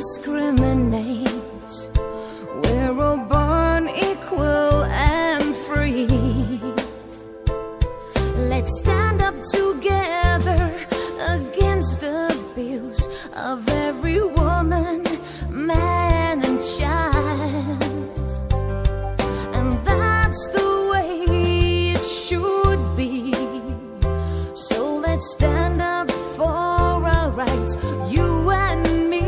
discriminate. We're all born equal and free. Let's stand up together against abuse of every woman, man and child. And that's the way it should be. So let's stand up for our rights, you and me.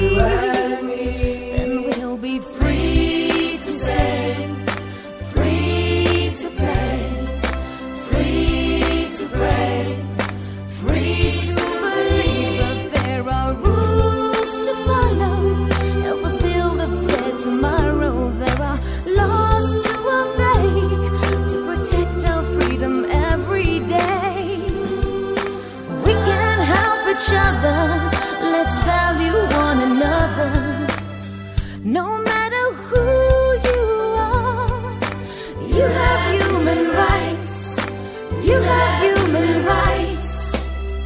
Then we'll be free to say, free to play, free to pray, free to believe that there are rules to follow. Help us build a fair tomorrow. There are laws to obey to protect our freedom every day. We can help each other. Let's value one another. No matter who you are, you have human rights. You have human rights.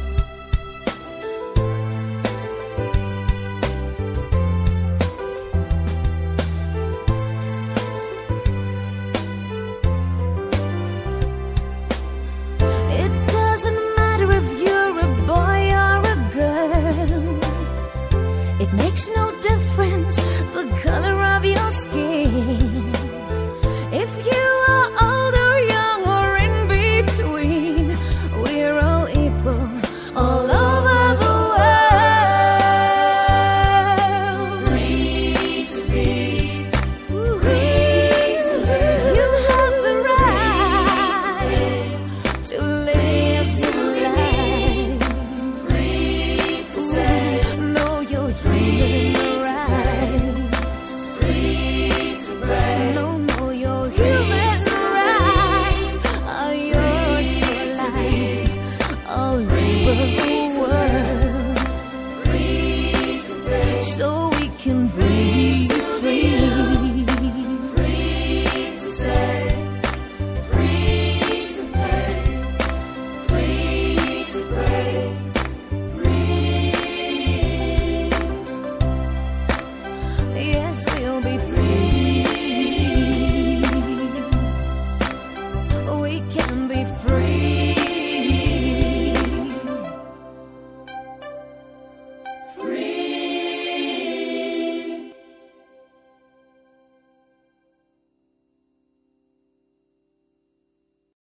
It doesn't matter if you're a boy or a girl. It makes no